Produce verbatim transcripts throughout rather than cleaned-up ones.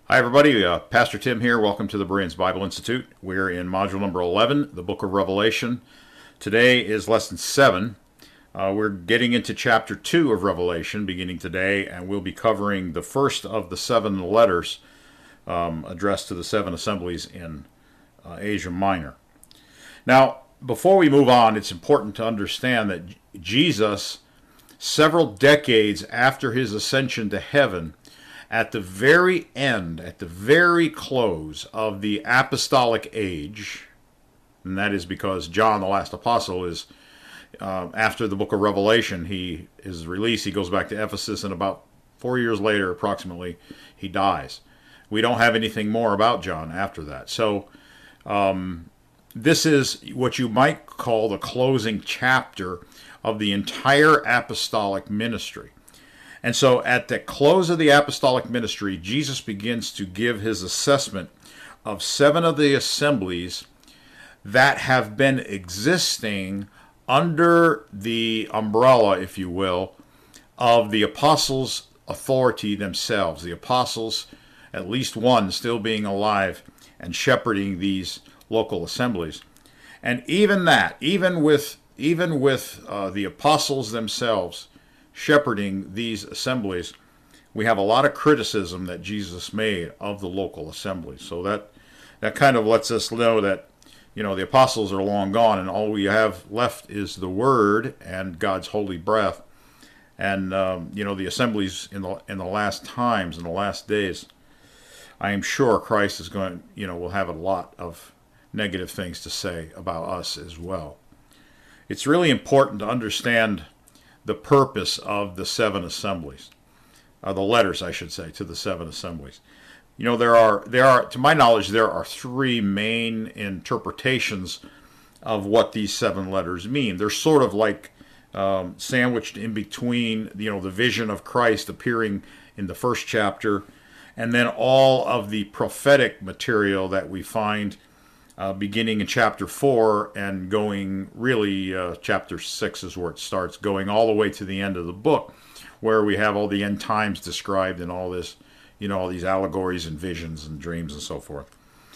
Hi, everybody. Uh, Pastor Tim here. Welcome to the Bereans Bible Institute. We're in module number eleven, the book of Revelation. Today is lesson seven. Uh, we're getting into chapter two of Revelation beginning today, and we'll be covering the first of the seven letters um, addressed to the seven assemblies in uh, Asia Minor. Now, before we move on, it's important to understand that Jesus, several decades after his ascension to heaven, at the very end, at the very close of the apostolic age, and that is because John, the last apostle, is uh, after the book of Revelation, he is released, he goes back to Ephesus, and about four years later, approximately, he dies. We don't have anything more about John after that. So um, this is what you might call the closing chapter of the entire apostolic ministry. And so at the close of the apostolic ministry, Jesus begins to give his assessment of seven of the assemblies that have been existing under the umbrella, if you will, of the apostles' authority themselves. The apostles, at least one, still being alive and shepherding these local assemblies. And even that, even with, even with uh, the apostles themselves shepherding these assemblies, we have a lot of criticism that Jesus made of the local assemblies. So that that kind of lets us know that, you know, the apostles are long gone, and all we have left is the Word and God's holy breath. And um, you know, the assemblies in the in the last times, in the last days, I am sure Christ is going, you know, will have a lot of negative things to say about us as well. It's really important to understand the purpose of the seven assemblies, uh, the letters, I should say, to the seven assemblies. You know, there are, there are, to my knowledge, there are three main interpretations of what these seven letters mean. They're sort of like um, sandwiched in between, you know, the vision of Christ appearing in the first chapter, and then all of the prophetic material that we find Uh, beginning in chapter four and going really, uh, chapter six is where it starts, going all the way to the end of the book, where we have all the end times described and all this, you know, all these allegories and visions and dreams and so forth.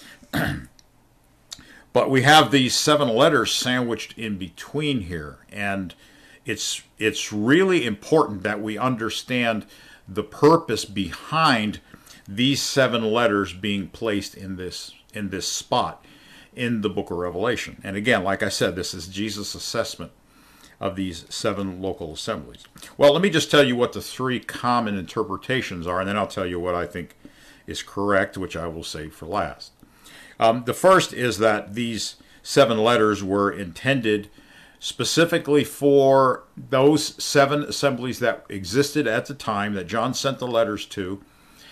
But we have these seven letters sandwiched in between here, and it's it's really important that we understand the purpose behind these seven letters being placed in this in this spot in the book of Revelation. And again, like I said, this is Jesus' assessment of these seven local assemblies. Well, let me just tell you what the three common interpretations are, and then I'll tell you what I think is correct, which I will save for last. Um, the first is that these seven letters were intended specifically for those seven assemblies that existed at the time that John sent the letters to,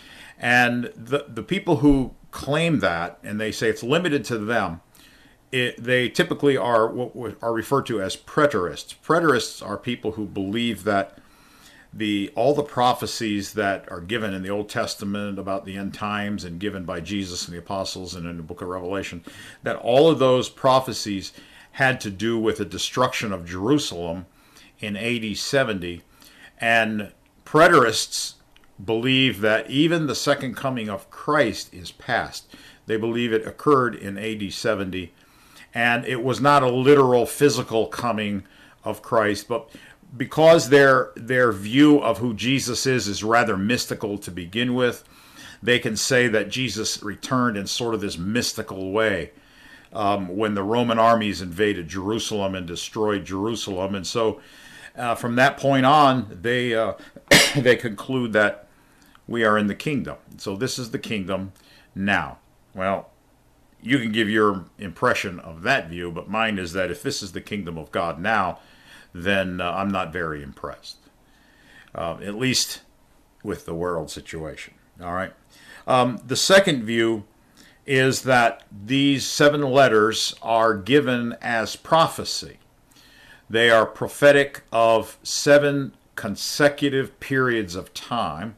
and the, the people who claim that, and they say it's limited to them, it, they typically are what are referred to as preterists. Preterists are people who believe that the all the prophecies that are given in the Old Testament about the end times and given by Jesus and the apostles and in the book of Revelation, that all of those prophecies had to do with the destruction of Jerusalem in A D seventy, and preterists believe that even the second coming of Christ is past. They believe it occurred in A D seventy, and it was not a literal physical coming of Christ, but because their their view of who Jesus is is rather mystical to begin with, they can say that Jesus returned in sort of this mystical way um, when the Roman armies invaded Jerusalem and destroyed Jerusalem. And so uh, from that point on, they uh, they conclude that we are in the kingdom. So this is the kingdom now. Well, you can give your impression of that view, but mine is that if this is the kingdom of God now, then uh, I'm not very impressed. Uh, at least with the world situation. All right. Um, the second view is that these seven letters are given as prophecy. They are prophetic of seven consecutive periods of time.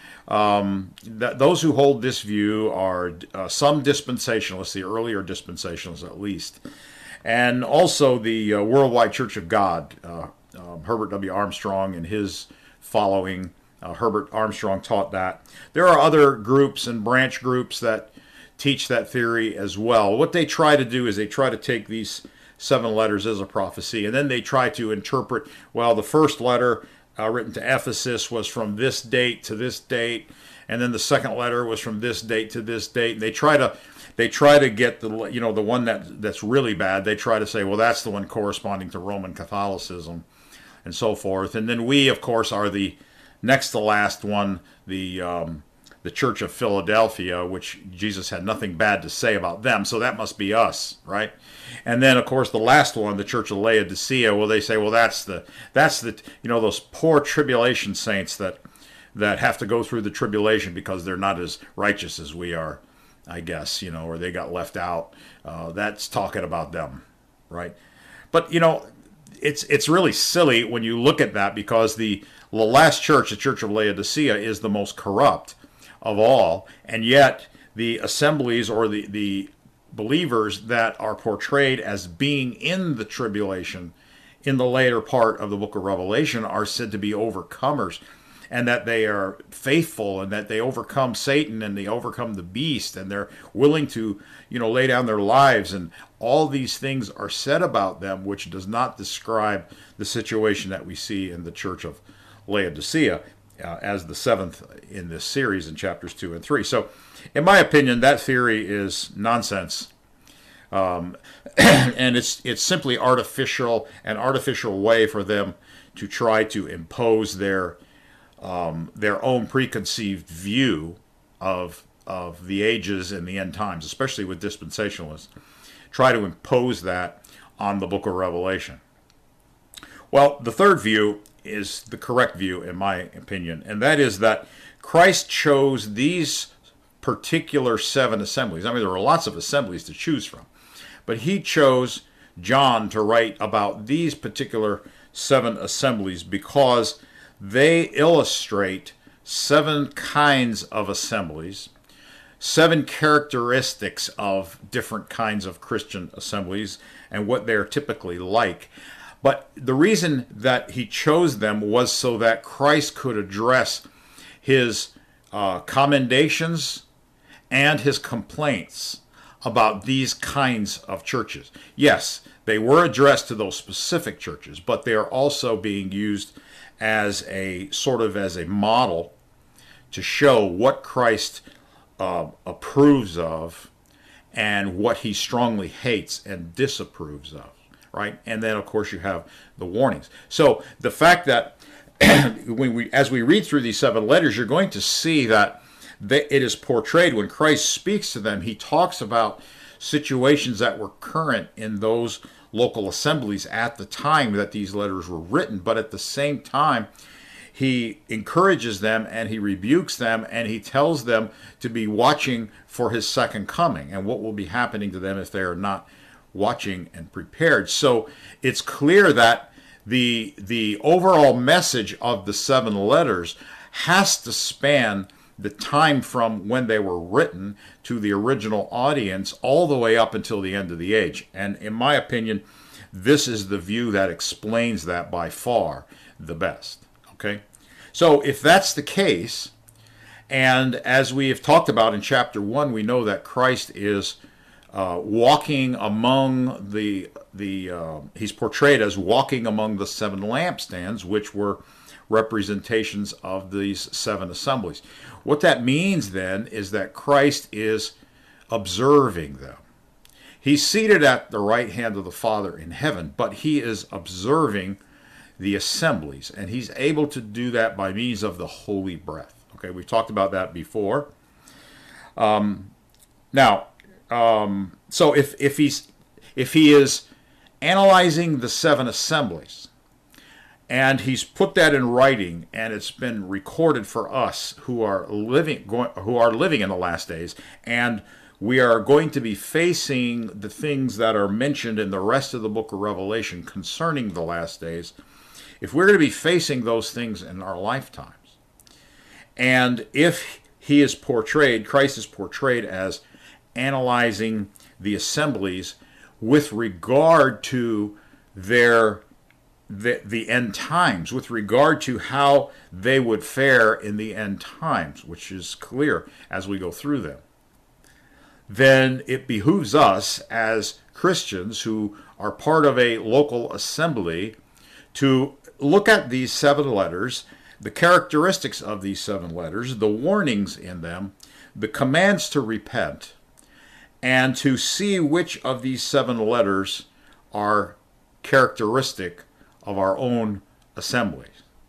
Um, that those who hold this view are uh, some dispensationalists, the earlier dispensationalists at least, and also the uh, Worldwide Church of God, uh, uh, Herbert W. Armstrong and his following Uh, Herbert Armstrong taught that. There are other groups and branch groups that teach that theory as well. What they try to do is they try to take these seven letters as a prophecy, and then they try to interpret, well, the first letter uh, written to Ephesus was from this date to this date, and then the second letter was from this date to this date. And they try to they try to get the you know the one that that's really bad. They try to say, well, that's the one corresponding to Roman Catholicism, and so forth. And then we, of course, are the next to last one, the um, the Church of Philadelphia, which Jesus had nothing bad to say about them, so that must be us, right? And then, of course, the last one, the Church of Laodicea, well, they say, well, that's the that's the you know those poor tribulation saints that that have to go through the tribulation because they're not as righteous as we are, I guess, you know, or they got left out. Uh, that's talking about them, right? But you know, it's it's really silly when you look at that, because the the last church, the Church of Laodicea, is the most corrupt of all, and yet the assemblies or the, the believers that are portrayed as being in the tribulation in the later part of the book of Revelation are said to be overcomers, and that they are faithful, and that they overcome Satan, and they overcome the beast, and they're willing to, you know, lay down their lives, and all these things are said about them, which does not describe the situation that we see in the Church of Laodicea uh, as the seventh in this series in chapters two and three. So, in my opinion, that theory is nonsense, um, and it's it's simply artificial, an artificial way for them to try to impose their um, their own preconceived view of of the ages and the end times, especially with dispensationalists. Try to impose that on the book of Revelation. Well, the third view is the correct view, in my opinion, and that is that Christ chose these particular seven assemblies. I mean, there were lots of assemblies to choose from, but he chose John to write about these particular seven assemblies because they illustrate seven kinds of assemblies, seven characteristics of different kinds of Christian assemblies and what they're typically like. But the reason that he chose them was so that Christ could address his uh, commendations and his complaints about these kinds of churches. Yes, they were addressed to those specific churches, but they are also being used as a sort of as a model to show what Christ uh, approves of and what he strongly hates and disapproves of. Right, and then of course you have the warnings. So the fact that when we, as we read through these seven letters, you're going to see that they, it is portrayed when Christ speaks to them. He talks about situations that were current in those local assemblies at the time that these letters were written, but at the same time, he encourages them and he rebukes them and he tells them to be watching for his second coming and what will be happening to them if they are not watching and prepared. So it's clear that the the overall message of the seven letters has to span the time from when they were written to the original audience all the way up until the end of the age. And in my opinion, this is the view that explains that by far the best. Okay? So if that's the case, and as we have talked about in chapter one, we know that Christ is Uh, walking among the the uh, he's portrayed as walking among the seven lampstands, which were representations of these seven assemblies. What that means then is that Christ is observing them. He's seated at the right hand of the Father in heaven, but he is observing the assemblies, and he's able to do that by means of the holy breath. Okay, we've talked about that before. Um, now. Um, so if, if he's if he is analyzing the seven assemblies and he's put that in writing and it's been recorded for us who are living going, who are living in the last days, and we are going to be facing the things that are mentioned in the rest of the book of Revelation concerning the last days, if we're going to be facing those things in our lifetimes, and if he is portrayed, Christ is portrayed as analyzing the assemblies with regard to their the, the end times, with regard to how they would fare in the end times, which is clear as we go through them, then it behooves us as Christians who are part of a local assembly to look at these seven letters, the characteristics of these seven letters, the warnings in them, the commands to repent, and to see which of these seven letters are characteristic of our own assemblies.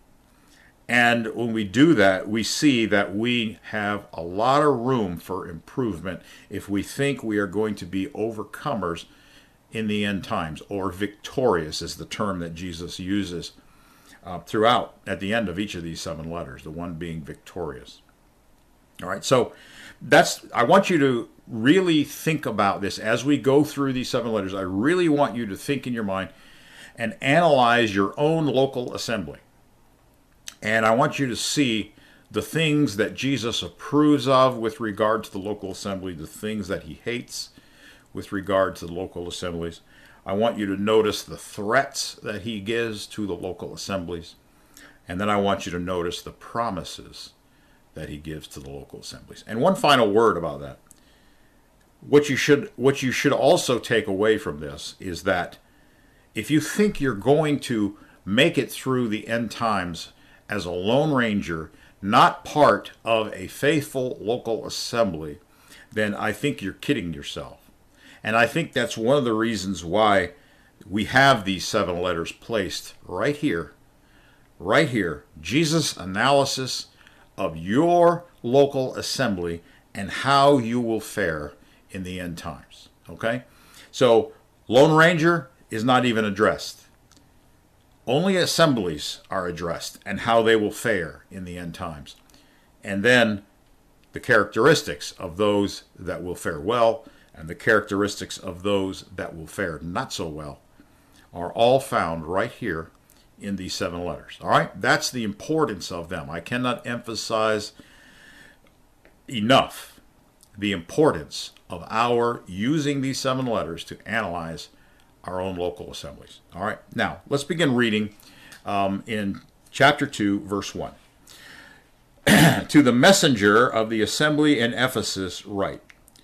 And when we do that, we see that we have a lot of room for improvement if we think we are going to be overcomers in the end times, or victorious is the term that Jesus uses uh, throughout at the end of each of these seven letters, the one being victorious. All right, so that's, I want you to really think about this as we go through these seven letters. I really want you to think in your mind and analyze your own local assembly. And I want you to see the things that Jesus approves of with regard to the local assembly, the things that he hates with regard to the local assemblies. I want you to notice the threats that he gives to the local assemblies. And then I want you to notice the promises that he gives to the local assemblies. And one final word about that. What you should, what you should also take away from this is that if you think you're going to make it through the end times as a lone ranger, not part of a faithful local assembly, then I think you're kidding yourself. And I think that's one of the reasons why we have these seven letters placed right here, right here. Jesus' analysis of your local assembly and how you will fare in the end times. Okay? So, Lone Ranger is not even addressed. Only assemblies are addressed and how they will fare in the end times. And then the characteristics of those that will fare well and the characteristics of those that will fare not so well are all found right here in these seven letters. All right? That's the importance of them. I cannot emphasize enough the importance of our using these seven letters to analyze our own local assemblies. All right, now let's begin reading um, in chapter two, verse one. To the messenger of the assembly in Ephesus write.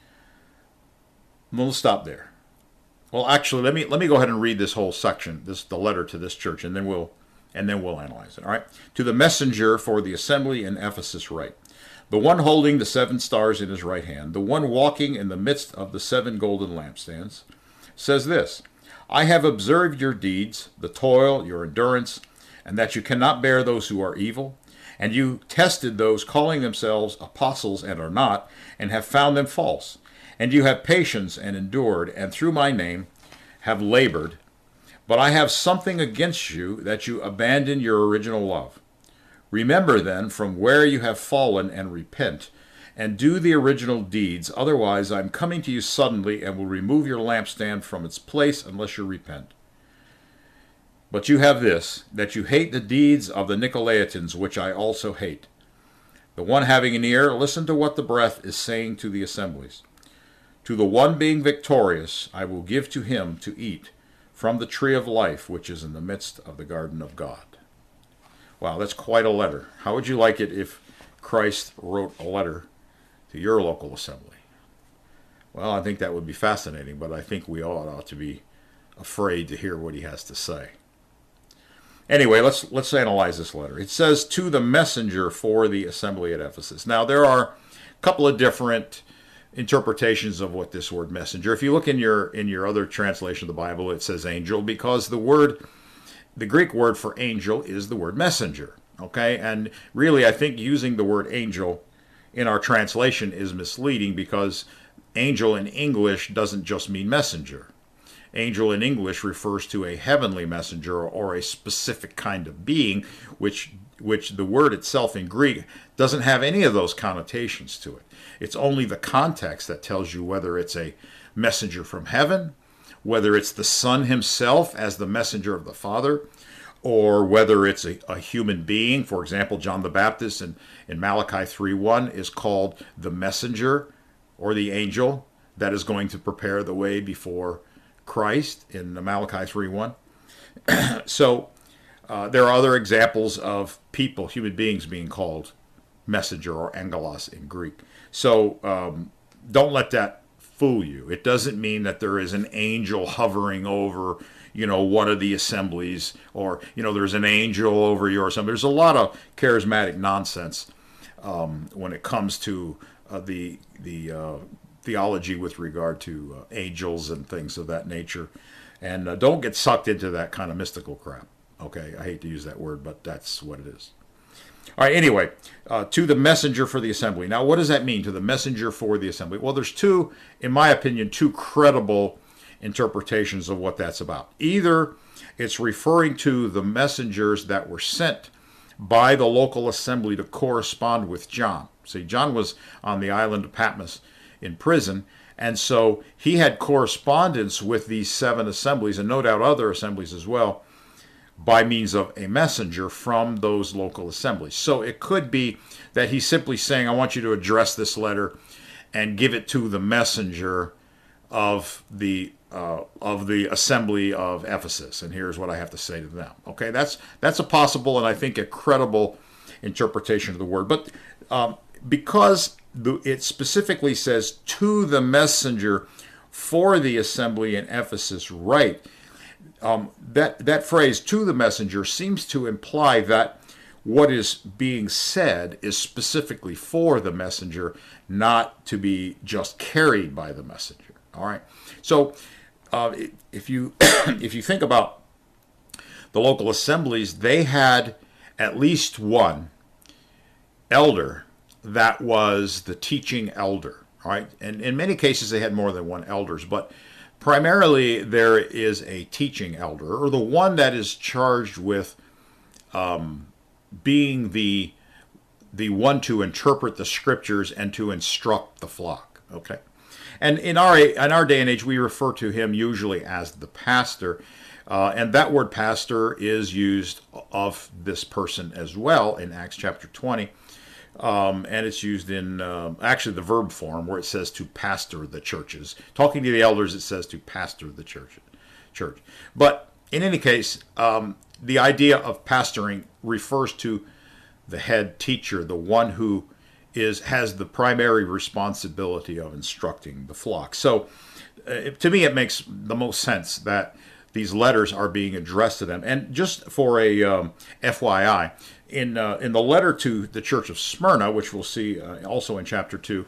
We'll stop there. Well, actually, let me let me go ahead and read this whole section, this the letter to this church, and then we'll and then we'll analyze it. All right. To the messenger for the assembly in Ephesus write. The one holding the seven stars in his right hand, the one walking in the midst of the seven golden lampstands, says this: I have observed your deeds, the toil, your endurance, and that you cannot bear those who are evil. And you tested those calling themselves apostles and are not, and have found them false. And you have patience and endured, and through my name have labored. But I have something against you, that you abandon your original love. Remember then from where you have fallen and repent, and do the original deeds. Otherwise I am coming to you suddenly and will remove your lampstand from its place unless you repent. But you have this, that you hate the deeds of the Nicolaitans, which I also hate. The one having an ear, listen to what the breath is saying to the assemblies. To the one being victorious, I will give to him to eat from the tree of life, which is in the midst of the garden of God. Wow, that's quite a letter. How would you like it if Christ wrote a letter to your local assembly? Well, I think that would be fascinating, but I think we all ought to be afraid to hear what he has to say. Anyway, let's let's analyze this letter. It says, to the messenger for the assembly at Ephesus. Now, there are a couple of different interpretations of what this word messenger. If you look in your in your other translation of the Bible, it says angel, because the word, the Greek word for angel is the word messenger. Okay, and really, I think using the word angel in our translation is misleading, because angel in English doesn't just mean messenger. Angel in English refers to a heavenly messenger or a specific kind of being, which which the word itself in Greek doesn't have any of those connotations to it. It's only the context that tells you whether it's a messenger from heaven, whether it's the Son himself as the messenger of the Father, or whether it's a, a human being. For example, John the Baptist in, in Malachi three one is called the messenger or the angel that is going to prepare the way before Christ in Malachi three one. So Uh, there are other examples of people, human beings, being called messenger or angelos in Greek. So um, don't let that fool you. It doesn't mean that there is an angel hovering over, you know, one of the assemblies, or, you know, there's an angel over you or something. There's a lot of charismatic nonsense um, when it comes to uh, the the uh, theology with regard to uh, angels and things of that nature. And uh, don't get sucked into that kind of mystical crap. Okay, I hate to use that word, but that's what it is. All right, anyway, uh, to the messenger for the assembly. Now, what does that mean, to the messenger for the assembly? Well, there's two, in my opinion, two credible interpretations of what that's about. Either it's referring to the messengers that were sent by the local assembly to correspond with John. See, John was on the island of Patmos in prison, and so he had correspondence with these seven assemblies, and no doubt other assemblies as well, by means of a messenger from those local assemblies. So it could be that he's simply saying, I want you to address this letter and give it to the messenger of the uh, of the assembly of Ephesus, and here's what I have to say to them. Okay, that's that's a possible and I think a credible interpretation of the word. But um, because the, it specifically says to the messenger for the assembly in Ephesus, right? Um, that that phrase, to the messenger, seems to imply that what is being said is specifically for the messenger, not to be just carried by the messenger. All right. So uh, if you if you think about the local assemblies, they had at least one elder that was the teaching elder. All right. And in many cases, they had more than one elders, but primarily, there is a teaching elder, or the one that is charged with um, being the the one to interpret the scriptures and to instruct the flock. Okay, and in our in our day and age, we refer to him usually as the pastor, uh, and that word pastor is used of this person as well in Acts chapter twenty. Um, and it's used in uh, actually the verb form where it says to pastor the churches. Talking to the elders, it says to pastor the church. church. But in any case, um, the idea of pastoring refers to the head teacher, the one who is has the primary responsibility of instructing the flock. So uh, to me, it makes the most sense that these letters are being addressed to them. And just for a um, F Y I, in uh, in the letter to the church of Smyrna, which we'll see uh, also in chapter two,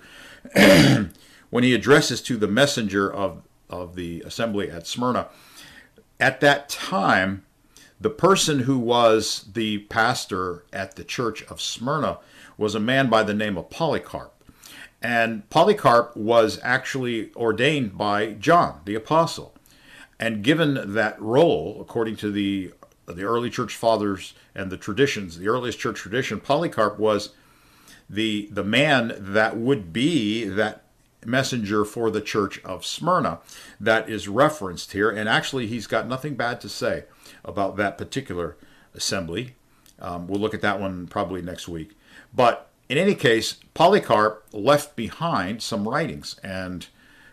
when he addresses to the messenger of, of the assembly at Smyrna, at that time, the person who was the pastor at the church of Smyrna was a man by the name of Polycarp. And Polycarp was actually ordained by John, the apostle. And given that role, according to the the early church fathers and the traditions, the earliest church tradition, Polycarp was the the man that would be that messenger for the church of Smyrna that is referenced here. And actually, he's got nothing bad to say about that particular assembly. Um, we'll look at that one probably next week. But in any case, Polycarp left behind some writings, and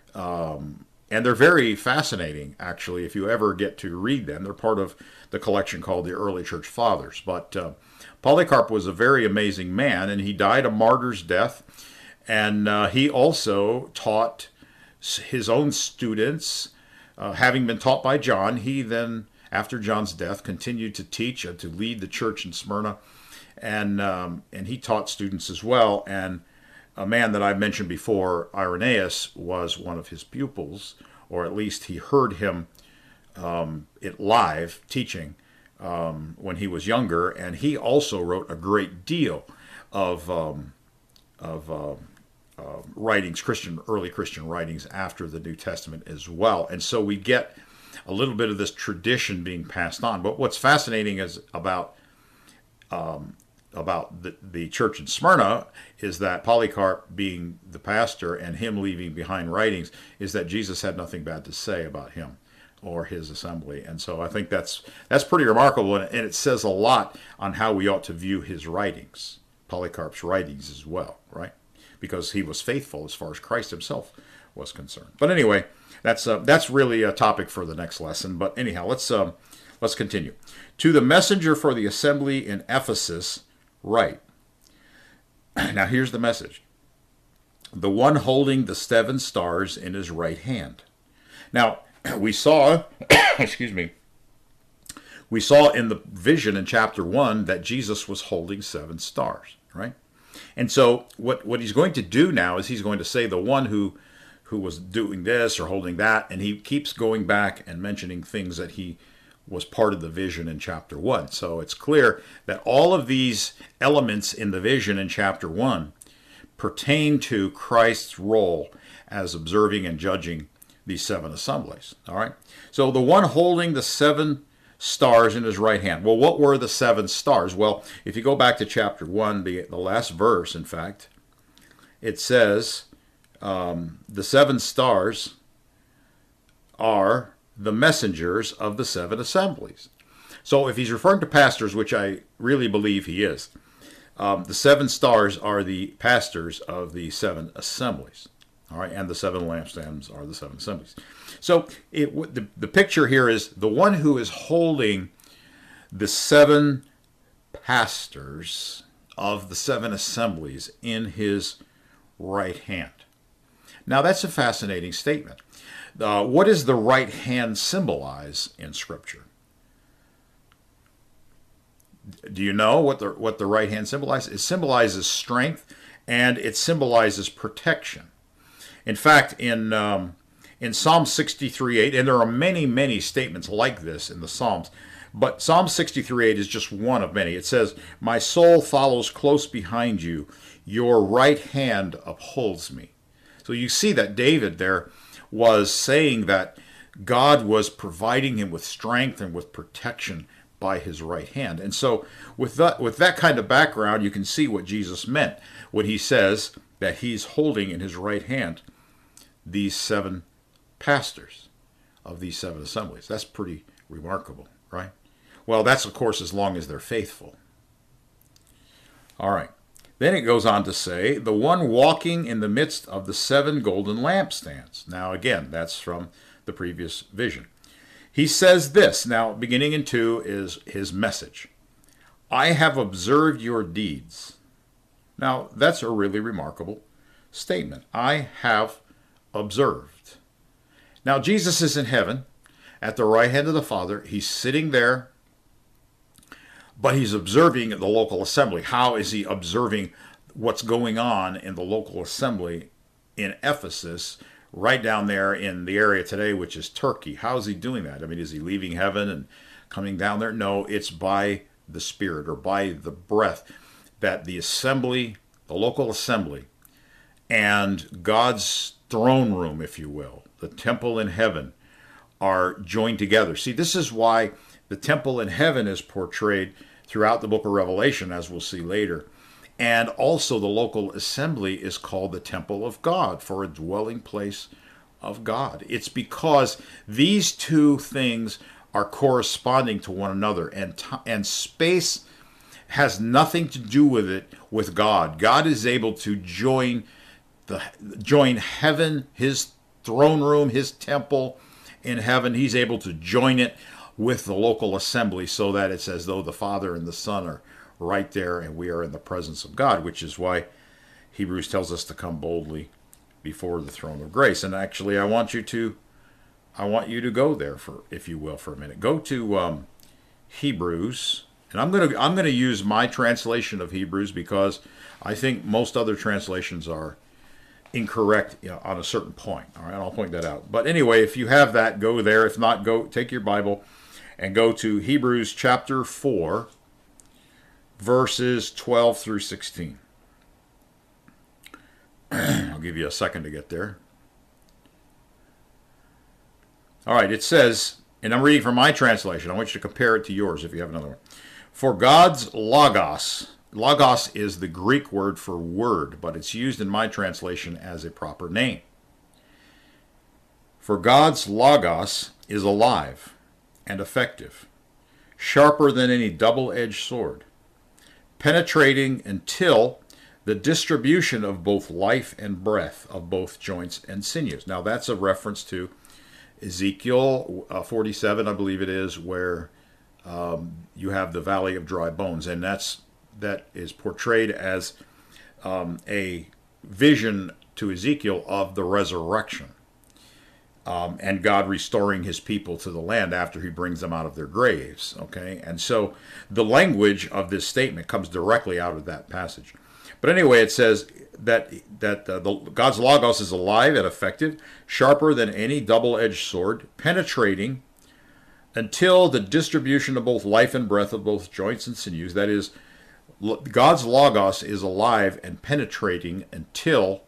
um, and they're very fascinating, actually, if you ever get to read them. They're part of the collection called the Early Church Fathers. But uh, Polycarp was a very amazing man, and he died a martyr's death. And uh, he also taught his own students, uh, having been taught by John. He then, after John's death, continued to teach and to lead the church in Smyrna. And, um, and he taught students as well. And a man that I mentioned before, Irenaeus, was one of his pupils, or at least he heard him um, it live teaching um, when he was younger, and he also wrote a great deal of um, of uh, uh, writings, Christian early Christian writings after the New Testament as well. And so we get a little bit of this tradition being passed on. But what's fascinating is about um, about the, the church in Smyrna is that Polycarp being the pastor and him leaving behind writings is that Jesus had nothing bad to say about him or his assembly. And so I think that's that's pretty remarkable, and it says a lot on how we ought to view his writings, Polycarp's writings as well, right? Because he was faithful as far as Christ himself was concerned. But anyway, that's uh, that's really a topic for the next lesson. But anyhow, let's um, let's continue. To the messenger for the assembly in Ephesus, write. Now here's the message. The one holding the seven stars in his right hand. Now, we saw, excuse me, we saw in the vision in chapter one that Jesus was holding seven stars, right? And so what, what he's going to do now is he's going to say the one who, who was doing this or holding that, and he keeps going back and mentioning things that he was part of the vision in chapter one. So it's clear that all of these elements in the vision in chapter one pertain to Christ's role as observing and judging these seven assemblies. All right. So the one holding the seven stars in his right hand. Well, what were the seven stars? Well, if you go back to chapter one, the, the last verse, in fact, it says um, the seven stars are the messengers of the seven assemblies. So if he's referring to pastors, which I really believe he is, Um, the seven stars are the pastors of the seven assemblies, all right, and the seven lampstands are the seven assemblies. So it, the, the picture here is the one who is holding the seven pastors of the seven assemblies in his right hand. Now that's a fascinating statement. Uh, what does the right hand symbolize in Scripture? Do you know what the what the right hand symbolizes? It symbolizes strength, and it symbolizes protection. In fact, in um, in Psalm sixty-three eight, and there are many many statements like this in the Psalms, but Psalm sixty-three eight is just one of many. It says, "My soul follows close behind you; your right hand upholds me." So you see that David there was saying that God was providing him with strength and with protection by his right hand. And so with that with that kind of background, you can see what Jesus meant when he says that he's holding in his right hand these seven pastors of these seven assemblies. That's pretty remarkable, right? Well, that's of course as long as they're faithful. All right. Then it goes on to say, the one walking in the midst of the seven golden lampstands. Now again, that's from the previous vision. He says this, now beginning in two is his message. I have observed your deeds. Now that's a really remarkable statement. I have observed. Now Jesus is in heaven at the right hand of the Father. He's sitting there, but he's observing the local assembly. How is he observing what's going on in the local assembly in Ephesus, right down there in the area today, which is Turkey? How is he doing that? I mean, is he leaving heaven and coming down there? No, it's by the Spirit or by the breath that the assembly, the local assembly, and God's throne room, if you will, the temple in heaven, are joined together. See, this is why the temple in heaven is portrayed throughout the book of Revelation, as we'll see later. And also the local assembly is called the temple of God, for a dwelling place of God. It's because these two things are corresponding to one another, and t- and space has nothing to do with it with God. God is able to join the join heaven, his throne room, his temple in heaven. He's able to join it with the local assembly, so that it's as though the Father and the Son are right there and we are in the presence of God, which is why Hebrews tells us to come boldly before the throne of grace. And actually, I want you to I want you to go there, for, if you will, for a minute. Go to um, Hebrews, and I'm going to I'm going to use my translation of Hebrews because I think most other translations are incorrect, you know, on a certain point. All right, I'll point that out. But anyway, if you have that, go there. If not, go take your Bible and go to Hebrews chapter four, verses twelve through sixteen. I'll give you a second to get there. All right, it says, and I'm reading from my translation. I want you to compare it to yours if you have another one. For God's logos, logos is the Greek word for word, but it's used in my translation as a proper name. For God's logos is alive and effective, sharper than any double-edged sword, penetrating until the distribution of both life and breath, of both joints and sinews. Now that's a reference to Ezekiel uh, forty-seven, I believe it is, where you have the valley of dry bones, and that's that is portrayed as um, a vision to Ezekiel of the resurrection, um, and God restoring his people to the land after he brings them out of their graves. Okay, and so the language of this statement comes directly out of that passage. But anyway, it says that that uh, the, God's Logos is alive and effective, sharper than any double-edged sword, penetrating until the distribution of both life and breath of both joints and sinews. That is, God's Logos is alive and penetrating until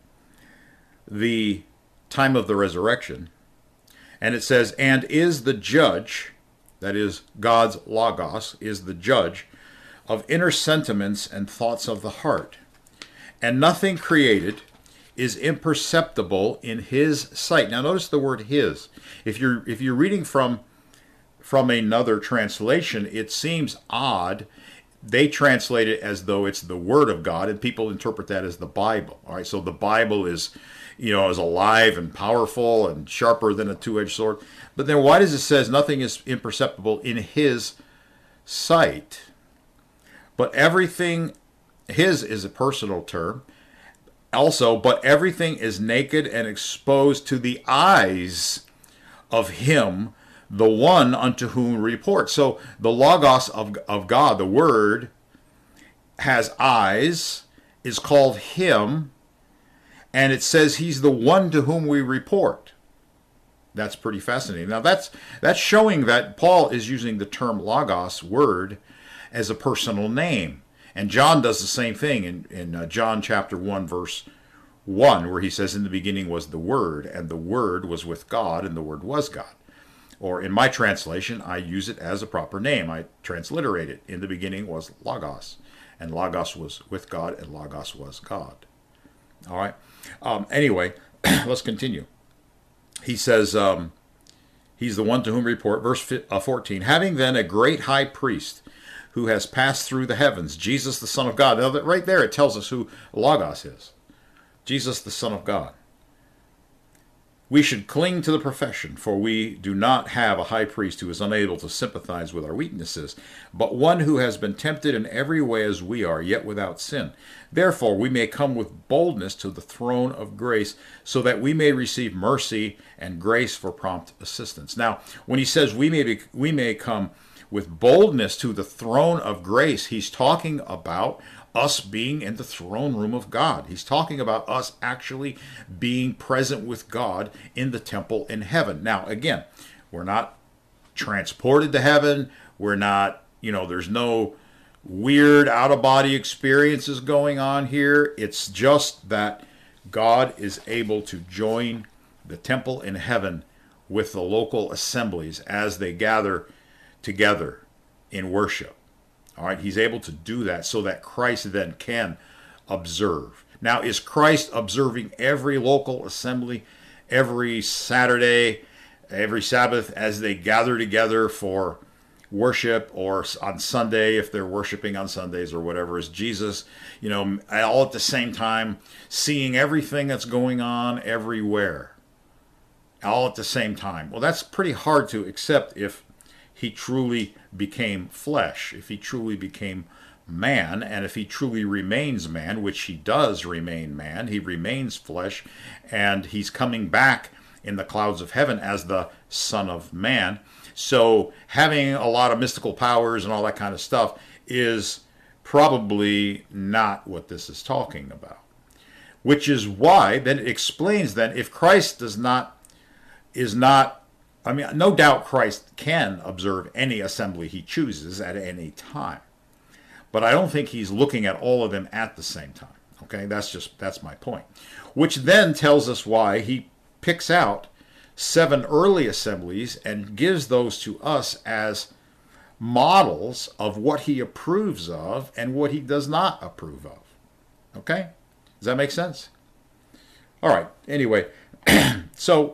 the time of the resurrection. And it says, and is the judge, that is, God's Logos is the judge of inner sentiments and thoughts of the heart. And nothing created is imperceptible in his sight. Now notice the word his. If you're if you're reading from from another translation, it seems odd. They translate it as though it's the word of God, and people interpret that as the Bible. All right, so the Bible is, you know, is alive and powerful and sharper than a two-edged sword. But then why does it say nothing is imperceptible in his sight? But everything, his is a personal term. Also, but everything is naked and exposed to the eyes of him, the one unto whom we report. So the Logos of, of God, the Word, has eyes, is called him, and it says he's the one to whom we report. That's pretty fascinating. Now that's that's showing that Paul is using the term Logos, Word, as a personal name. And John does the same thing in, in uh, John chapter one, verse one, where he says, in the beginning was the Word, and the Word was with God, and the Word was God. Or in my translation, I use it as a proper name. I transliterate it. In the beginning was Logos, and Logos was with God, and Logos was God. All right. Um, anyway, let's continue. He says, um, he's the one to whom we report, verse fourteen, having then a great high priest who has passed through the heavens, Jesus the Son of God. Now, that right there, it tells us who Logos is. Jesus the Son of God. We should cling to the profession, for we do not have a high priest who is unable to sympathize with our weaknesses, but one who has been tempted in every way as we are, yet without sin. Therefore, we may come with boldness to the throne of grace, so that we may receive mercy and grace for prompt assistance. Now, when he says we may be, we may come with boldness to the throne of grace, he's talking about us being in the throne room of God. He's talking about us actually being present with God in the temple in heaven. Now, again, we're not transported to heaven. We're not, you know, there's no weird out-of-body experiences going on here. It's just that God is able to join the temple in heaven with the local assemblies as they gather together in worship. All right, he's able to do that so that Christ then can observe. Now, is Christ observing every local assembly, every Saturday, every Sabbath as they gather together for worship, or on Sunday if they're worshiping on Sundays or whatever? Is Jesus, you know, all at the same time seeing everything that's going on everywhere, all at the same time? Well, that's pretty hard to accept if he truly became flesh, if he truly became man, and if he truly remains man, which he does remain man, he remains flesh, and he's coming back in the clouds of heaven as the Son of Man. So having a lot of mystical powers and all that kind of stuff is probably not what this is talking about. Which is why, then it explains then, if Christ does not, is not, I mean, no doubt Christ can observe any assembly he chooses at any time. But I don't think he's looking at all of them at the same time. Okay, that's just, that's my point. Which then tells us why he picks out seven early assemblies and gives those to us as models of what he approves of and what he does not approve of. Okay? Does that make sense? All right, anyway, so,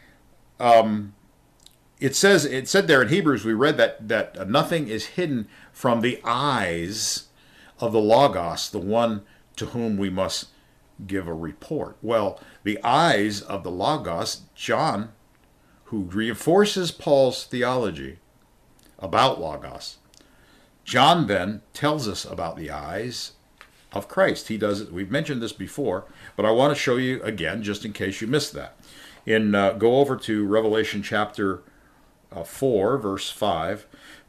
um, It says it said there in Hebrews, we read that that nothing is hidden from the eyes of the Logos, the one to whom we must give a report. Well, the eyes of the Logos, John, who reinforces Paul's theology about Logos. John then tells us about the eyes of Christ. He does it. We've mentioned this before, but I want to show you again, just in case you missed that. In uh, go over to Revelation chapter uh, four, verse five.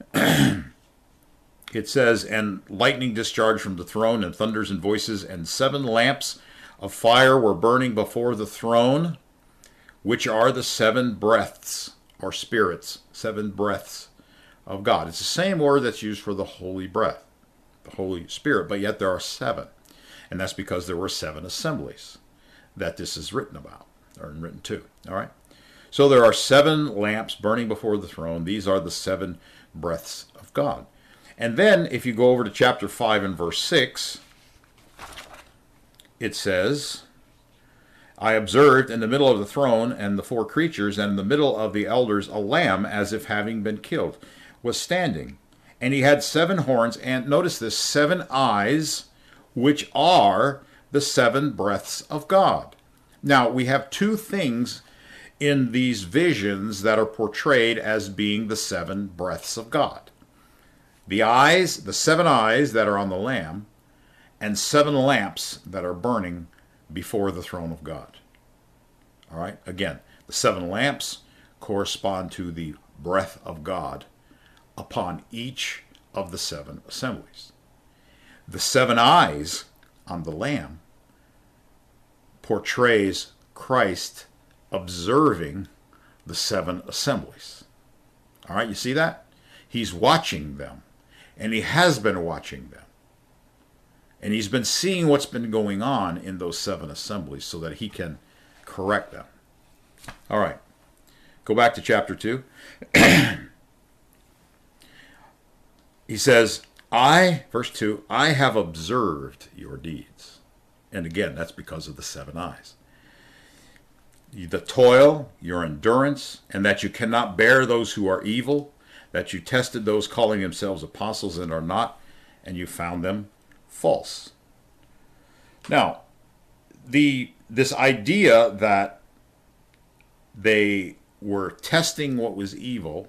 It says, "And lightning discharged from the throne, and thunders and voices, and seven lamps of fire were burning before the throne, which are the seven breaths," or spirits, seven breaths of God. It's the same word that's used for the Holy Breath, the Holy Spirit, but yet there are seven. And that's because there were seven assemblies that this is written about, or written to. All right? So there are seven lamps burning before the throne. These are the seven breaths of God. And then if you go over to chapter five and verse six, it says, "I observed in the middle of the throne and the four creatures, and in the middle of the elders a lamb, as if having been killed, was standing. And he had seven horns, and notice this, seven eyes, which are the seven breaths of God." Now, we have two things in these visions that are portrayed as being the seven breaths of God. The eyes, the seven eyes that are on the Lamb, and seven lamps that are burning before the throne of God. All right? Again, the seven lamps correspond to the breath of God upon each of the seven assemblies. The seven eyes on the Lamb portrays Christ observing the seven assemblies. All right, you see that? He's watching them, and he has been watching them. And he's been seeing what's been going on in those seven assemblies so that he can correct them. All right, go back to chapter two. He says, I, verse two, "I have observed your deeds." And again, that's because of the seven eyes. "The toil, your endurance, and that you cannot bear those who are evil, that you tested those calling themselves apostles and are not, and you found them false." Now, the this idea that they were testing what was evil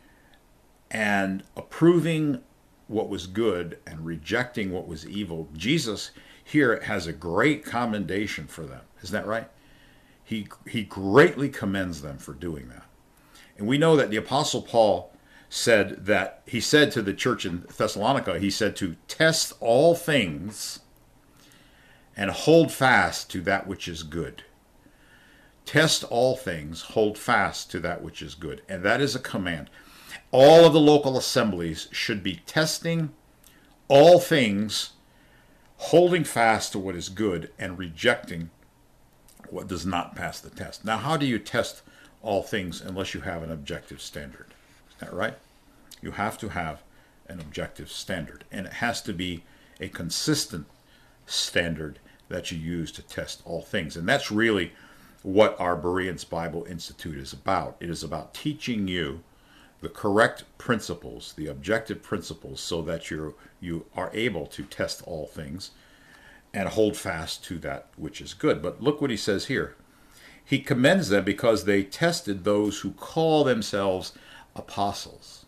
and approving what was good and rejecting what was evil, Jesus here has a great commendation for them. Isn't that right? He, he greatly commends them for doing that. And we know that the Apostle Paul said that, he said to the church in Thessalonica, he said to test all things and hold fast to that which is good. Test all things, hold fast to that which is good. And that is a command. All of the local assemblies should be testing all things, holding fast to what is good, and rejecting what does not pass the test. Now, how do you test all things unless you have an objective standard? Is that right? You have to have an objective standard, and it has to be a consistent standard that you use to test all things. And that's really what our Bereans Bible Institute is about. It is about teaching you the correct principles, the objective principles, so that you you are able to test all things and hold fast to that which is good. But look what he says here. He commends them because they tested those who call themselves apostles.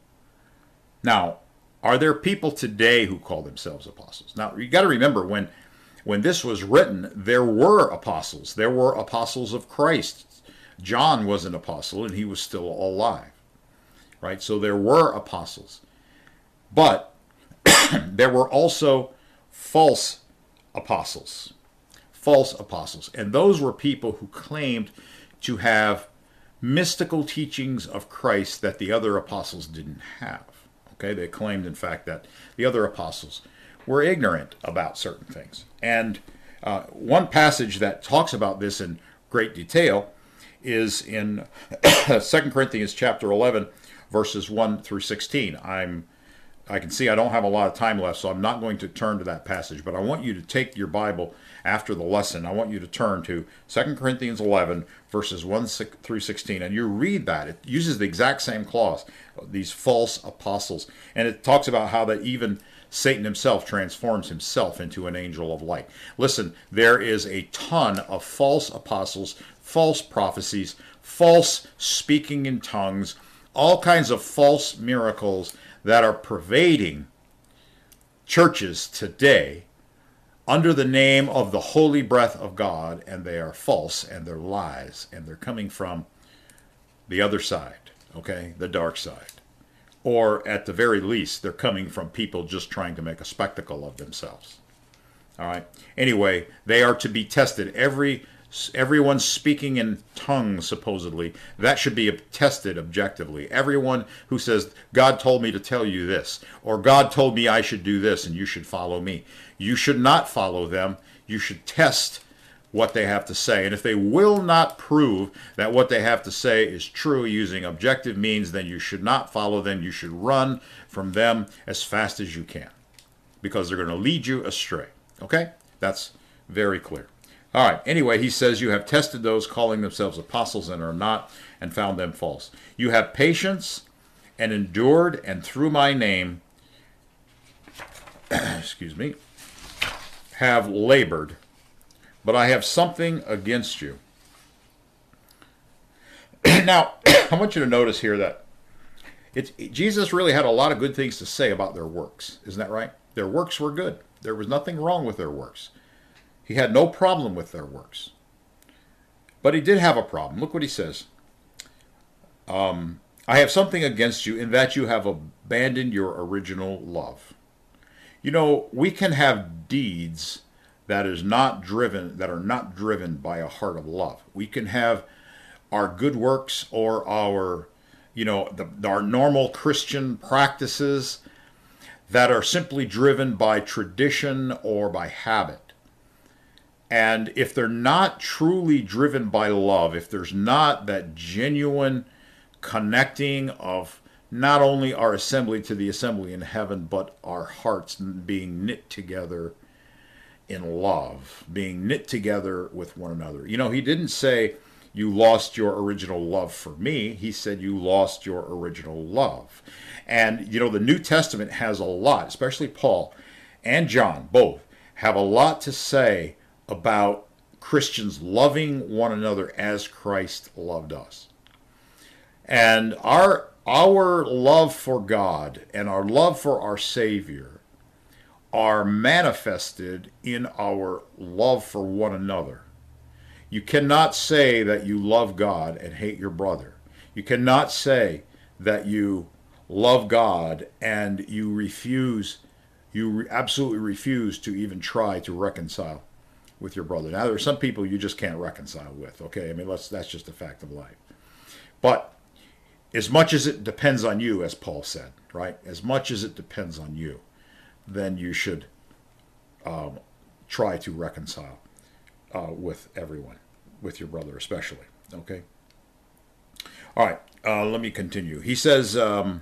Now, are there people today who call themselves apostles? Now, you got to remember, when when this was written, there were apostles. There were apostles of Christ. John was an apostle, and he was still alive. Right? So there were apostles. But there were also false apostles. False apostles. And those were people who claimed to have mystical teachings of Christ that the other apostles didn't have. Okay? They claimed, in fact, that the other apostles were ignorant about certain things. And uh, one passage that talks about this in great detail is in Second Corinthians chapter eleven, verses one through sixteen. I'm, I can see I don't have a lot of time left, so I'm not going to turn to that passage, but I want you to take your Bible after the lesson. I want you to turn to Second Corinthians eleven, verses one through sixteen, and you read that. It uses the exact same clause, these false apostles, and it talks about how that even Satan himself transforms himself into an angel of light. Listen, there is a ton of false apostles, false prophecies, false speaking in tongues, all kinds of false miracles that are pervading churches today under the name of the holy breath of God, and they are false and they're lies, and they're coming from the other side, okay, the dark side. Or at the very least, they're coming from people just trying to make a spectacle of themselves. All right. Anyway, they are to be tested. Every everyone speaking in tongues, supposedly, that should be tested objectively. Everyone who says, God told me to tell you this, or God told me I should do this and you should follow me. You should not follow them. You should test what they have to say. And if they will not prove that what they have to say is true using objective means, then you should not follow them. You should run from them as fast as you can, because they're going to lead you astray. Okay? That's very clear. All right. Anyway, he says, you have tested those calling themselves apostles and are not, and found them false. You have patience and endured, and through my name, excuse me, have labored. But I have something against you. Now, I want you to notice here that it's, Jesus really had a lot of good things to say about their works. Isn't that right? Their works were good. There was nothing wrong with their works. He had no problem with their works. But he did have a problem. Look what he says. Um, I have something against you in that you have abandoned your original love. You know, we can have deeds that is not driven, that are not driven by a heart of love. We can have our good works or our, you know, the, our normal Christian practices that are simply driven by tradition or by habit. And if they're not truly driven by love, if there's not that genuine connecting of not only our assembly to the assembly in heaven, but our hearts being knit together in love, being knit together with one another. You know, he didn't say you lost your original love for me. He said you lost your original love. And, you know, the New Testament has a lot, especially Paul and John, both, have a lot to say about Christians loving one another as Christ loved us. And our our love for God and our love for our Savior are manifested in our love for one another. You cannot say that you love God and hate your brother. You cannot say that you love God and you refuse, you absolutely refuse to even try to reconcile with your brother. Now, there are some people you just can't reconcile with, okay? I mean, let's, that's just a fact of life. But as much as it depends on you, as Paul said, right? As much as it depends on you, then you should um, try to reconcile uh, with everyone, with your brother especially, okay? All right, uh, let me continue. He says, um,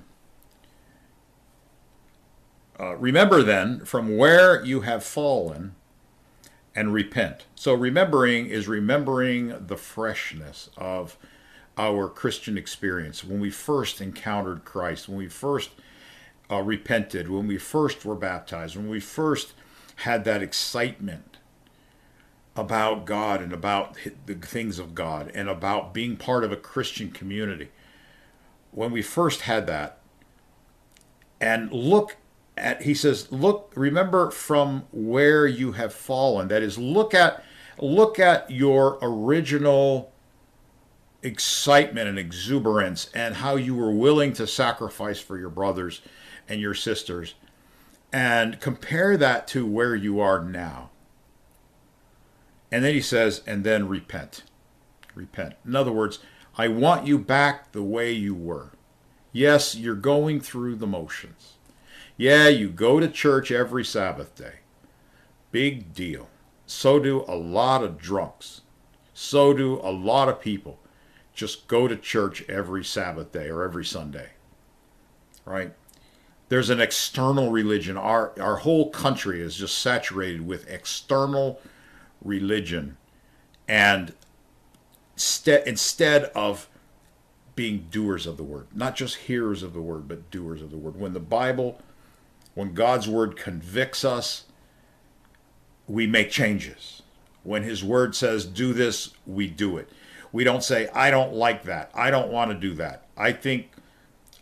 uh, remember then from where you have fallen and repent. So remembering is remembering the freshness of our Christian experience. When we first encountered Christ, when we first uh, repented, when we first were baptized, when we first had that excitement about God and about the things of God and about being part of a Christian community. When we first had that, and look at, he says, look, remember from where you have fallen. That is, look at, look at your original excitement and exuberance and how you were willing to sacrifice for your brothers and your sisters, and compare that to where you are now. And then he says, and then repent. Repent. In other words, I want you back the way you were. Yes, you're going through the motions. Yeah, you go to church every Sabbath day. Big deal. So do a lot of drunks. So do a lot of people. Just go to church every Sabbath day or every Sunday. Right? There's an external religion. Our, our whole country is just saturated with external religion, and st- instead of being doers of the word, not just hearers of the word, but doers of the word. When the Bible, when God's word convicts us, we make changes. When his word says do this, we do it. We don't say, I don't like that. I don't want to do that. I think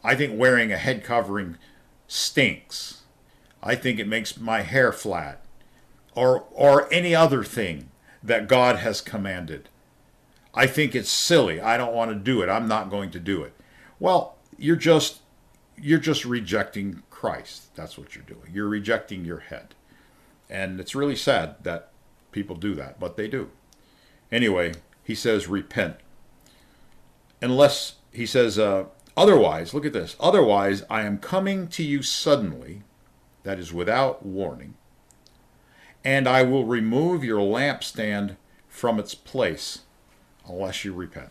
I think wearing a head covering stinks. I think it makes my hair flat. Or, or any other thing that God has commanded. I think it's silly. I don't want to do it. I'm not going to do it. Well, you're just you're just rejecting Christ. That's what you're doing. You're rejecting your head. And it's really sad that people do that, but they do. Anyway, he says, repent. Unless, he says, uh, otherwise, look at this. Otherwise, I am coming to you suddenly, that is without warning, and I will remove your lampstand from its place unless you repent.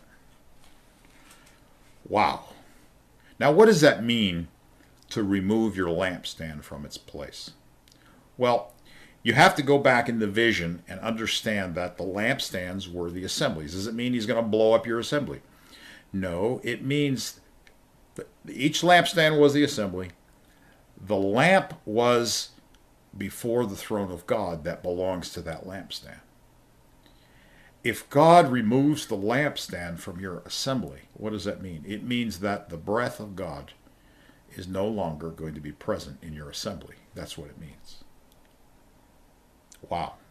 Wow. Now, what does that mean to remove your lampstand from its place? Well, you have to go back in the vision and understand that the lampstands were the assemblies. Does it mean he's going to blow up your assembly? No, it means that each lampstand was the assembly. The lamp was before the throne of God that belongs to that lampstand. If God removes the lampstand from your assembly, what does that mean? It means that the breath of God is no longer going to be present in your assembly. That's what it means. Wow.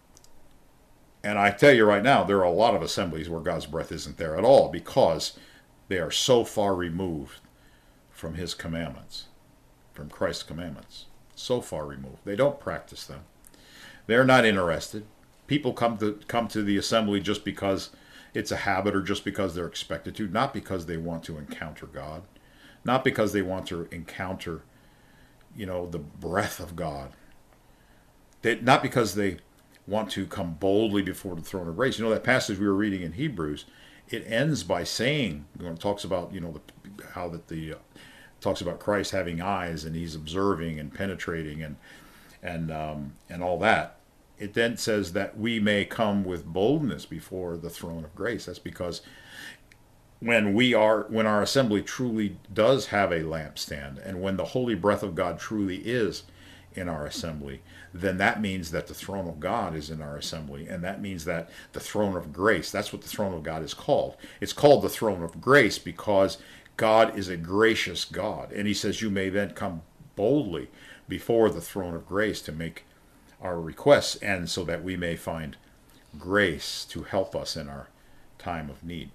And I tell you right now, there are a lot of assemblies where God's breath isn't there at all because they are so far removed from his commandments, from Christ's commandments. So far removed. They don't practice them. They're not interested. People come to come to the assembly just because it's a habit or just because they're expected to, not because they want to encounter God, not because they want to encounter, you know, the breath of God. They, not because they want to come boldly before the throne of grace. You know, that passage we were reading in Hebrews, it ends by saying, when it talks about, you know, the, how that the, uh, talks about Christ having eyes and he's observing and penetrating and, and, um, and all that. It then says that we may come with boldness before the throne of grace. That's because when we are, when our assembly truly does have a lampstand, and when the holy breath of God truly is in our assembly, then that means that the throne of God is in our assembly, and that means that the throne of grace, that's what the throne of God is called. It's called the throne of grace because God is a gracious God, and he says you may then come boldly before the throne of grace to make our requests, and so that we may find grace to help us in our time of need.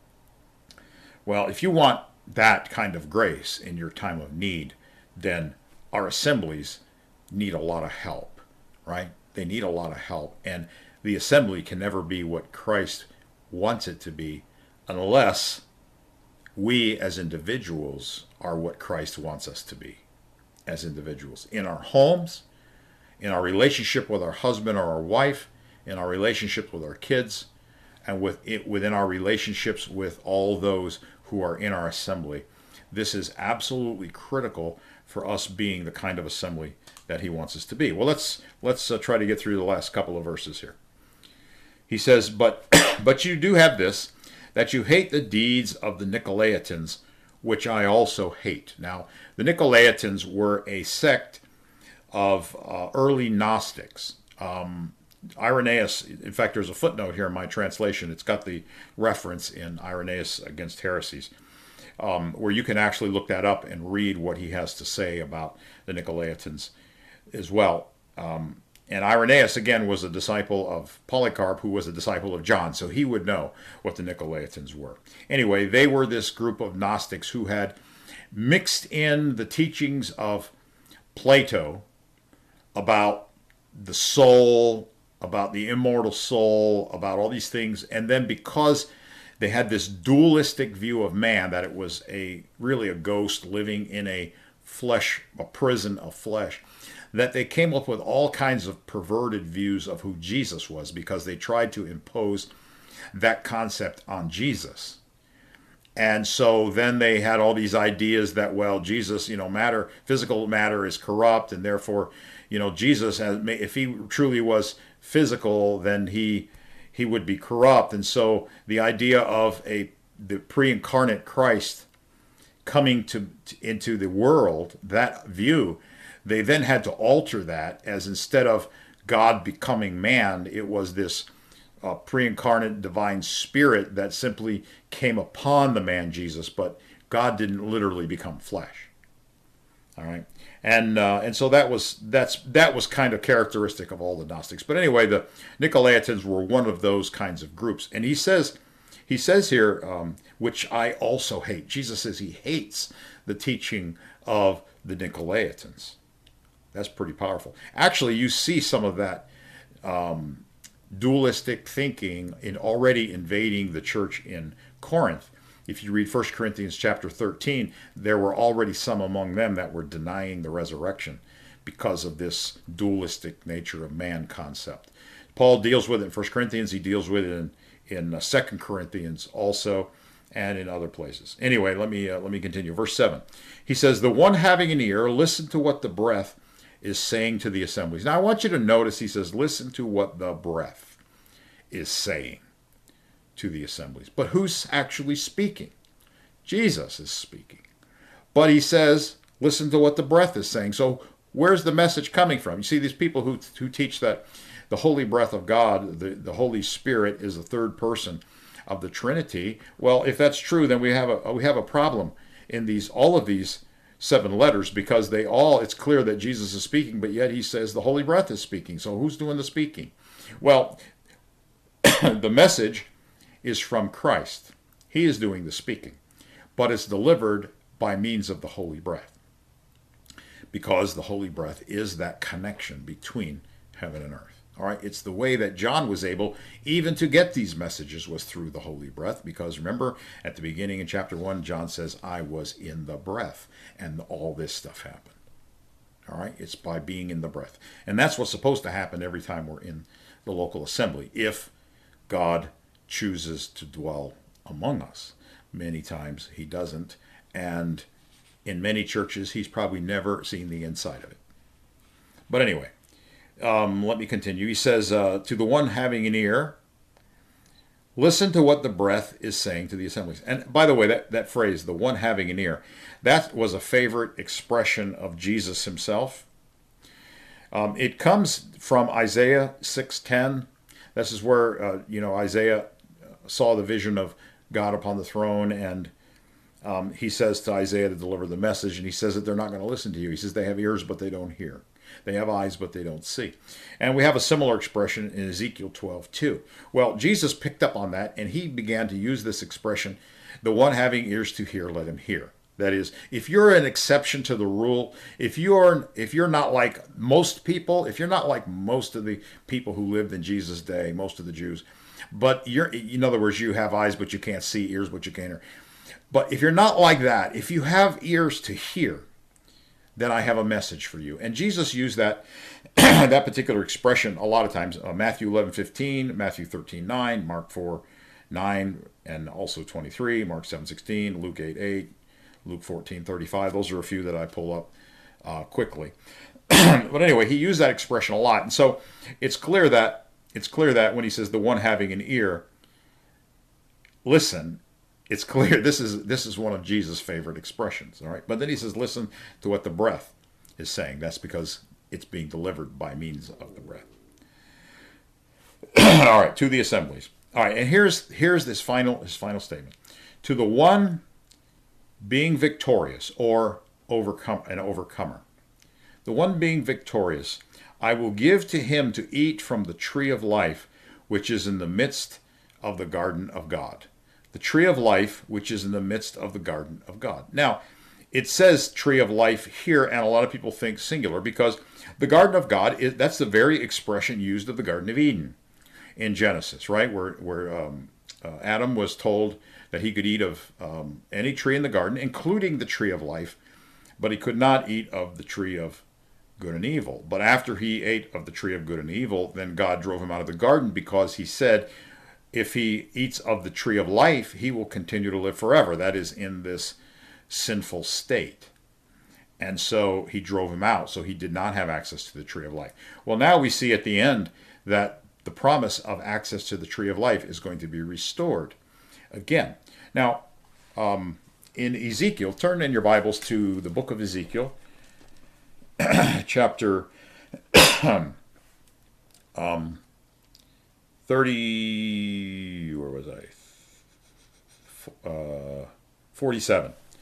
Well, if you want that kind of grace in your time of need, then our assemblies need a lot of help, right? They need a lot of help, and the assembly can never be what Christ wants it to be unless we as individuals are what Christ wants us to be as individuals. In our homes, in our relationship with our husband or our wife, in our relationship with our kids, and with it, within our relationships with all those who are in our assembly. This is absolutely critical for us being the kind of assembly that he wants us to be. Well, let's let's uh, try to get through the last couple of verses here. He says, but but you do have this, that you hate the deeds of the Nicolaitans, which I also hate. Now, the Nicolaitans were a sect of uh, early Gnostics. Um, Irenaeus, in fact, there's a footnote here in my translation. It's got the reference in Irenaeus Against Heresies, um, where you can actually look that up and read what he has to say about the Nicolaitans as well. Um, and Irenaeus, again, was a disciple of Polycarp, who was a disciple of John, so he would know what the Nicolaitans were. Anyway, they were this group of Gnostics who had mixed in the teachings of Plato about the soul, about the immortal soul, about all these things. And then because they had this dualistic view of man, that it was a really a ghost living in a flesh, a prison of flesh, that they came up with all kinds of perverted views of who Jesus was because they tried to impose that concept on Jesus. And so then they had all these ideas that, well, Jesus, you know, matter, physical matter is corrupt, and therefore, you know, Jesus, if he truly was physical, then he he would be corrupt. And so the idea of a the pre-incarnate Christ coming to into the world, that view, they then had to alter that, as instead of God becoming man, it was this uh, pre-incarnate divine spirit that simply came upon the man Jesus, but God didn't literally become flesh. All right, and uh, and so that was that's that was kind of characteristic of all the Gnostics. But anyway, the Nicolaitans were one of those kinds of groups, and he says he says here, um, which I also hate. Jesus says he hates the teaching of the Nicolaitans. That's pretty powerful. Actually, you see some of that um, dualistic thinking in already invading the church in Corinth. If you read First Corinthians chapter thirteen, there were already some among them that were denying the resurrection because of this dualistic nature of man concept. Paul deals with it in First Corinthians. He deals with it in, in Second Corinthians also, and in other places. Anyway, let me uh, let me continue. Verse seven. He says, "The one having an ear, listen to what the breath is saying to the assemblies." Now I want you to notice he says, listen to what the breath is saying to the assemblies. But who's actually speaking? Jesus is speaking. But he says, listen to what the breath is saying. So where's the message coming from? You see, these people who, who teach that the holy breath of God, the, the Holy Spirit, is the third person of the Trinity. Well, if that's true, then we have a we have a problem in these all of these seven letters, because they all, it's clear that Jesus is speaking, but yet he says the holy breath is speaking. So who's doing the speaking? Well, the message is from Christ. He is doing the speaking, but it's delivered by means of the holy breath, because the holy breath is that connection between heaven and earth. All right, it's the way that John was able even to get these messages, was through the holy breath, because remember at the beginning in chapter one, John says, I was in the breath, and all this stuff happened. All right, it's by being in the breath. And that's what's supposed to happen every time we're in the local assembly, if God chooses to dwell among us. Many times he doesn't, and in many churches he's probably never seen the inside of it. But anyway, um, let me continue. He says, uh, to the one having an ear, listen to what the breath is saying to the assemblies. And by the way, that, that phrase, the one having an ear, that was a favorite expression of Jesus himself. Um, it comes from Isaiah six ten. This is where, uh, you know, Isaiah saw the vision of God upon the throne, and um, he says to Isaiah to deliver the message, and he says that they're not going to listen to you. He says they have ears, but they don't hear. They have eyes, but they don't see. And we have a similar expression in Ezekiel twelve two. Well, Jesus picked up on that, and he began to use this expression, the one having ears to hear, let him hear. That is, if you're an exception to the rule, if you're if you're not like most people, if you're not like most of the people who lived in Jesus' day, most of the Jews, but you're, in other words, you have eyes, but you can't see, ears, but you can't hear. But if you're not like that, if you have ears to hear, then I have a message for you. And Jesus used that that particular expression a lot of times. Uh, Matthew eleven fifteen, Matthew thirteen nine, Mark four nine, and also twenty-three, Mark seven sixteen, Luke eight eight, Luke fourteen thirty-five. Those are a few that I pull up uh, quickly. But anyway, he used that expression a lot. And so it's clear that it's clear that when he says the one having an ear, listen, it's clear this is this is one of Jesus' favorite expressions. All right. But then he says, listen to what the breath is saying. That's because it's being delivered by means of the breath. All right, to the assemblies. All right, and here's here's this final his final statement. To the one being victorious, or overcome an overcomer. The one being victorious, I will give to him to eat from the tree of life, which is in the midst of the garden of God. The tree of life, which is in the midst of the garden of God. Now, it says tree of life here, and a lot of people think singular, because the garden of God, is, that's the very expression used of the Garden of Eden in Genesis, right? Where, where um, uh, Adam was told that he could eat of um, any tree in the garden, including the tree of life, but he could not eat of the tree of good and evil. But after he ate of the tree of good and evil, then God drove him out of the garden, because he said, if he eats of the tree of life, he will continue to live forever. That is, in this sinful state. And so he drove him out, so he did not have access to the tree of life. Well, now we see at the end that the promise of access to the tree of life is going to be restored again. Now, um, in Ezekiel, turn in your Bibles to the book of Ezekiel, chapter um, thirty, where was I? Uh, forty-seven.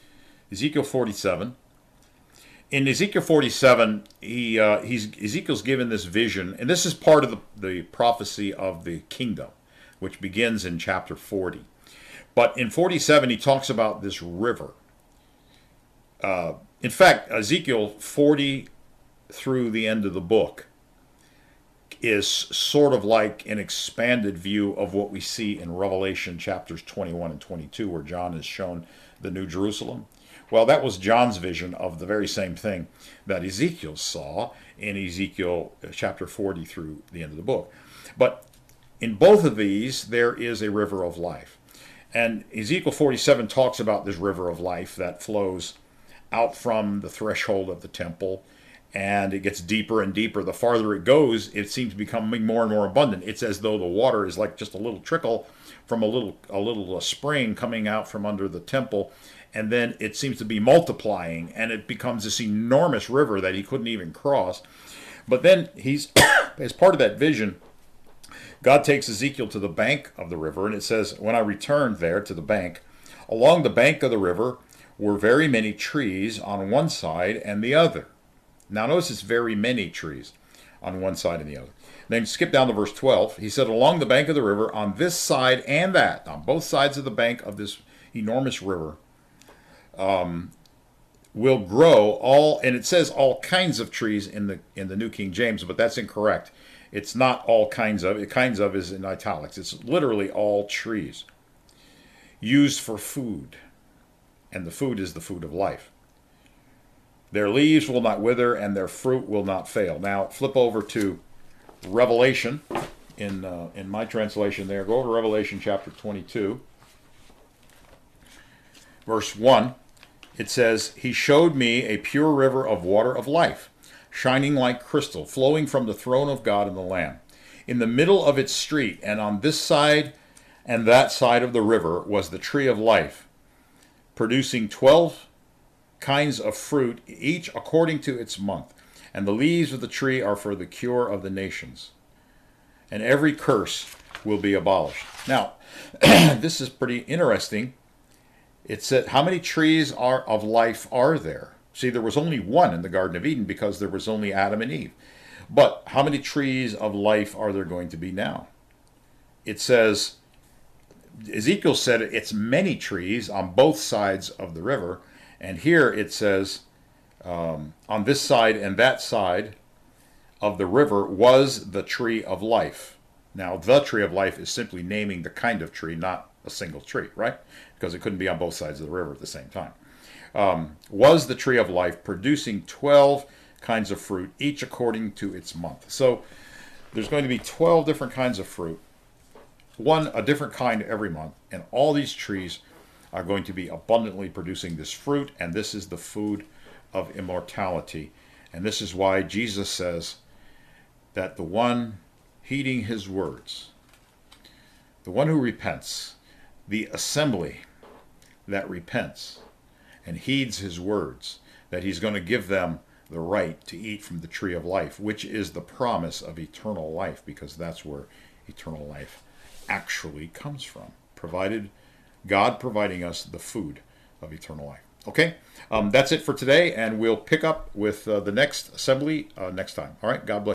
Ezekiel forty-seven. In Ezekiel forty-seven, he uh, he's Ezekiel's given this vision, and this is part of the, the prophecy of the kingdom, which begins in chapter forty. But in forty-seven, he talks about this river. Uh, in fact, Ezekiel forty through the end of the book is sort of like an expanded view of what we see in Revelation chapters twenty-one and twenty-two, where John is shown the New Jerusalem. Well, that was John's vision of the very same thing that Ezekiel saw in Ezekiel chapter forty through the end of the book. But in both of these, there is a river of life. And Ezekiel forty-seven talks about this river of life that flows out from the threshold of the temple, and it gets deeper and deeper. The farther it goes, it seems to become more and more abundant. It's as though the water is like just a little trickle from a little a little uh, spring coming out from under the temple, and then it seems to be multiplying, and it becomes this enormous river that he couldn't even cross. But then he's, as part of that vision, God takes Ezekiel to the bank of the river, and it says, when I returned there to the bank, along the bank of the river were very many trees on one side and the other. Now notice it's very many trees on one side and the other. Then skip down to verse twelve. He said, along the bank of the river, on this side and that, on both sides of the bank of this enormous river, um, will grow all, and it says all kinds of trees in the in the New King James, but that's incorrect. It's not all kinds of. It kinds of is in italics. It's literally all trees used for food, and the food is the food of life. Their leaves will not wither, and their fruit will not fail. Now, flip over to Revelation, in uh, in my translation there. Go over to Revelation chapter twenty-two, verse one. It says, he showed me a pure river of water of life, shining like crystal, flowing from the throne of God and the Lamb. In the middle of its street, and on this side and that side of the river, was the tree of life, producing twelve kinds of fruit, each according to its month. And the leaves of the tree are for the cure of the nations. And every curse will be abolished. Now, this is pretty interesting. It said, how many trees are of life are there? See, there was only one in the Garden of Eden because there was only Adam and Eve. But how many trees of life are there going to be now? It says, Ezekiel said it's many trees on both sides of the river. And here it says, um, on this side and that side of the river was the tree of life. Now, the tree of life is simply naming the kind of tree, not a single tree, right? Because it couldn't be on both sides of the river at the same time. Um, was the tree of life, producing twelve kinds of fruit, each according to its month. So there's going to be twelve different kinds of fruit, one a different kind every month, and all these trees are going to be abundantly producing this fruit, and this is the food of immortality. And this is why Jesus says that the one heeding his words, the one who repents, the assembly that repents and heeds his words, that he's going to give them the right to eat from the tree of life, which is the promise of eternal life, because that's where eternal life actually comes from, provided God providing us the food of eternal life. Okay, um, that's it for today, and we'll pick up with uh, the next assembly uh, next time. All right, God bless.